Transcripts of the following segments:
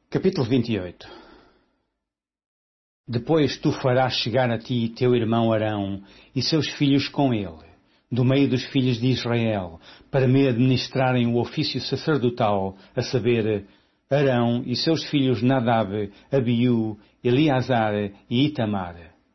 Capítulo 28. Depois tu farás chegar a ti teu irmão Arão e seus filhos com ele, do meio dos filhos de Israel, para me administrarem o ofício sacerdotal, a saber, Arão e seus filhos Nadab, Abiú, Eleazar e Itamar.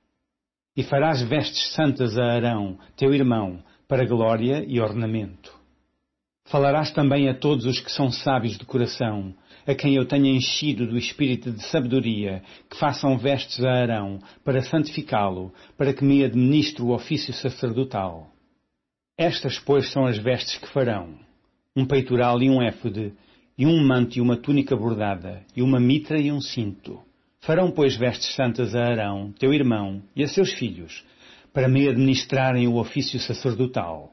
E farás vestes santas a Arão, teu irmão, para glória e ornamento. Falarás também a todos os que são sábios de coração, a quem eu tenha enchido do espírito de sabedoria, que façam vestes a Arão, para santificá-lo, para que me administre o ofício sacerdotal. Estas, pois, são as vestes que farão: um peitoral e um éfode, e um manto e uma túnica bordada, e uma mitra e um cinto. Farão, pois, vestes santas a Arão, teu irmão, e a seus filhos, para me administrarem o ofício sacerdotal.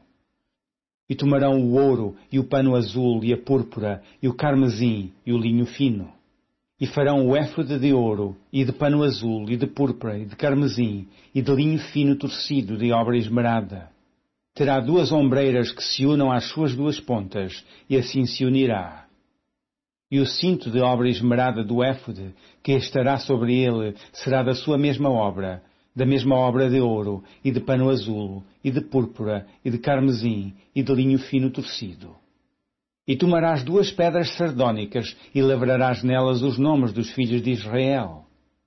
E tomarão o ouro, e o pano azul, e a púrpura, e o carmesim, e o linho fino. E farão o éfode de ouro, e de pano azul, e de púrpura, e de carmesim, e de linho fino torcido, de obra esmerada. Terá 2 ombreiras que se unam às suas 2 pontas, e assim se unirá. E o cinto de obra esmerada do éfode, que estará sobre ele, será da sua mesma obra de ouro, e de pano azul, e de púrpura, e de carmesim, e de linho fino torcido. E tomarás 2 pedras sardônicas, e lavrarás nelas os nomes dos filhos de Israel.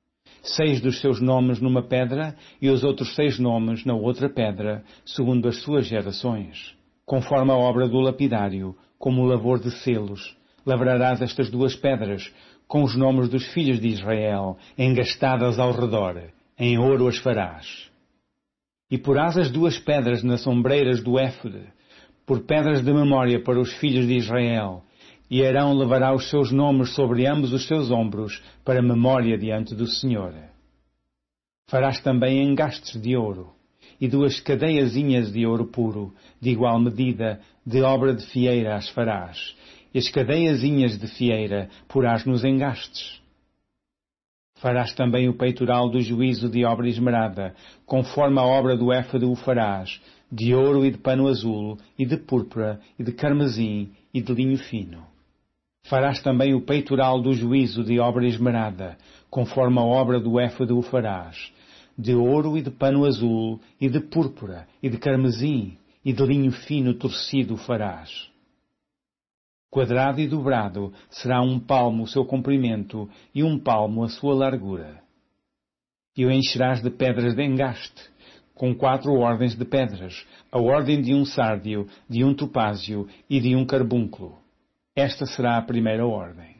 6 dos seus nomes numa pedra, e os outros 6 nomes na outra pedra, segundo as suas gerações. Conforme a obra do lapidário, como o lavor de selos, lavrarás estas 2 pedras, com os nomes dos filhos de Israel, engastadas ao redor. Em ouro as farás. E porás as 2 pedras nas ombreiras do éfode, por pedras de memória para os filhos de Israel, e Arão levará os seus nomes sobre ambos os seus ombros, para memória diante do Senhor. Farás também engastes de ouro, e 2 cadeiazinhas de ouro puro, de igual medida, de obra de fieira as farás, e as cadeiazinhas de fieira porás nos engastes. Farás também o peitoral do juízo de obra esmerada, conforme a obra do éfode o farás, de ouro e de pano azul, e de púrpura, e de carmesim, e de linho fino. Farás também o peitoral do juízo de obra esmerada, conforme a obra do éfode o farás, de ouro e de pano azul, e de púrpura, e de carmesim, e de linho fino torcido farás. Quadrado e dobrado será 1 palmo o seu comprimento e 1 palmo a sua largura. E o encherás de pedras de engaste, com 4 ordens de pedras, a ordem de um sárdio, de um topázio e de um carbúnculo. Esta será a primeira ordem.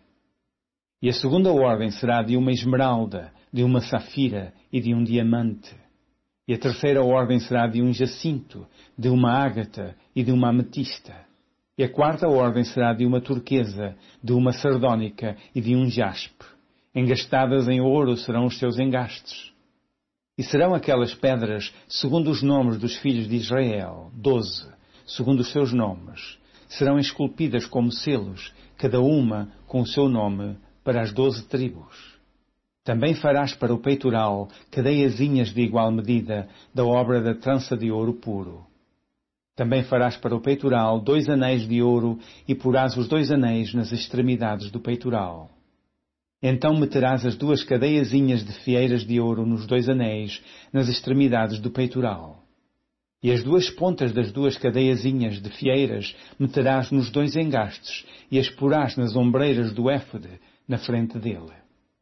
E a segunda ordem será de uma esmeralda, de uma safira e de um diamante. E a terceira ordem será de um jacinto, de uma ágata e de uma ametista. E a 4ª ordem será de uma turquesa, de uma sardônica e de um jaspe. Engastadas em ouro serão os seus engastes. E serão aquelas pedras, segundo os nomes dos filhos de Israel, 12, segundo os seus nomes. Serão esculpidas como selos, cada uma com o seu nome, para as 12 tribos. Também farás para o peitoral cadeiazinhas de igual medida, da obra da trança de ouro puro. Também farás para o peitoral 2 anéis de ouro, e porás os 2 anéis nas extremidades do peitoral. Então meterás as 2 cadeiazinhas de fieiras de ouro nos 2 anéis, nas extremidades do peitoral. E as 2 pontas das 2 cadeiazinhas de fieiras meterás nos 2 engastes, e as porás nas ombreiras do éfode, na frente dele.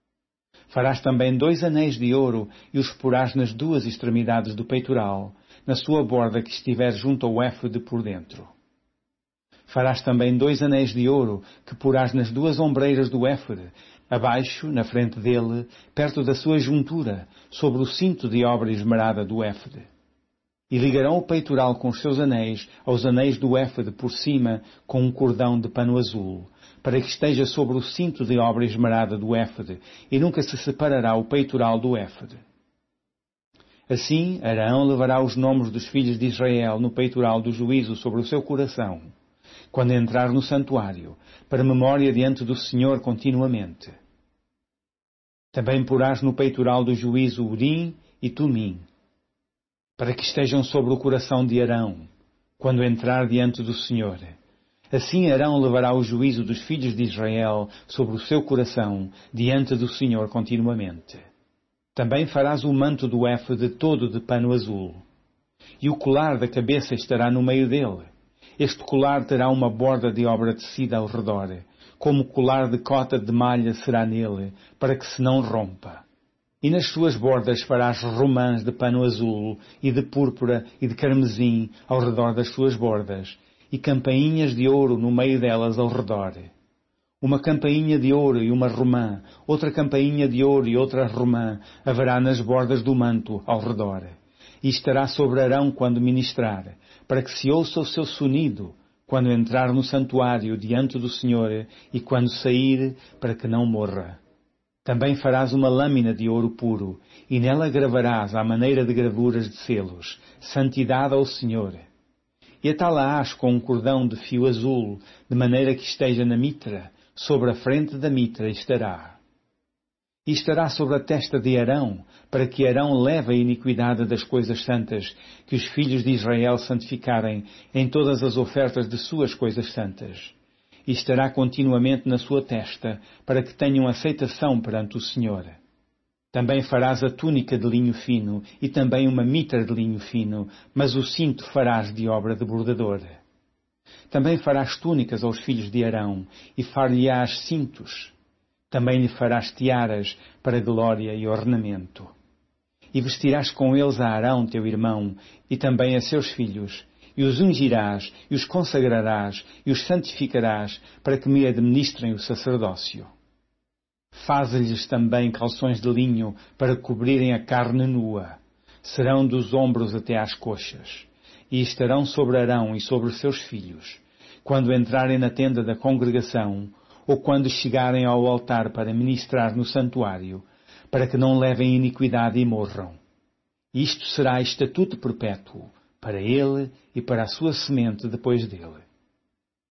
Farás também 2 anéis de ouro, e os porás nas 2 extremidades do peitoral, na sua borda que estiver junto ao éfode por dentro. Farás também 2 anéis de ouro, que porás nas 2 ombreiras do éfode, abaixo, na frente dele, perto da sua juntura, sobre o cinto de obra esmerada do éfode. E ligarão o peitoral com os seus anéis aos anéis do éfode por cima com um cordão de pano azul, para que esteja sobre o cinto de obra esmerada do éfode, e nunca se separará o peitoral do éfode. Assim, Arão levará os nomes dos filhos de Israel no peitoral do juízo sobre o seu coração, quando entrar no santuário, para memória diante do Senhor continuamente. Também porás no peitoral do juízo Urim e Tumim, para que estejam sobre o coração de Arão, quando entrar diante do Senhor, Assim Arão levará o juízo dos filhos de Israel sobre o seu coração diante do Senhor continuamente. Também farás o manto do éfode todo de pano azul. E o colar da cabeça estará no meio dele. Este colar terá uma borda de obra tecida ao redor, como colar de cota de malha será nele, para que se não rompa. E nas suas bordas farás romãs de pano azul, e de púrpura e de carmesim ao redor das suas bordas, e campainhas de ouro no meio delas ao redor. Uma campainha de ouro e uma romã, outra campainha de ouro e outra romã haverá nas bordas do manto ao redor. E estará sobre Arão quando ministrar, para que se ouça o seu sonido, quando entrar no santuário diante do Senhor e quando sair, para que não morra. Também farás uma lâmina de ouro puro, e nela gravarás à maneira de gravuras de selos, santidade ao Senhor. E atá-la-ás com um cordão de fio azul, de maneira que esteja na mitra, sobre a frente da mitra estará. E estará sobre a testa de Arão, para que Arão leve a iniquidade das coisas santas, que os filhos de Israel santificarem em todas as ofertas de suas coisas santas. E estará continuamente na sua testa, para que tenham aceitação perante o Senhor. Também farás a túnica de linho fino, e também uma mitra de linho fino, mas o cinto farás de obra de bordador. Também farás túnicas aos filhos de Arão, e far-lhe-ás cintos. Também lhe farás tiaras para glória e ornamento. E vestirás com eles a Arão, teu irmão, e também a seus filhos, e os ungirás, e os consagrarás, e os santificarás, para que me administrem o sacerdócio. Faze-lhes também calções de linho, para cobrirem a carne nua. Serão dos ombros até às coxas. E estarão sobre Arão e sobre seus filhos, quando entrarem na tenda da congregação, ou quando chegarem ao altar para ministrar no santuário, para que não levem iniquidade e morram. Isto será estatuto perpétuo, para ele e para a sua semente depois dele.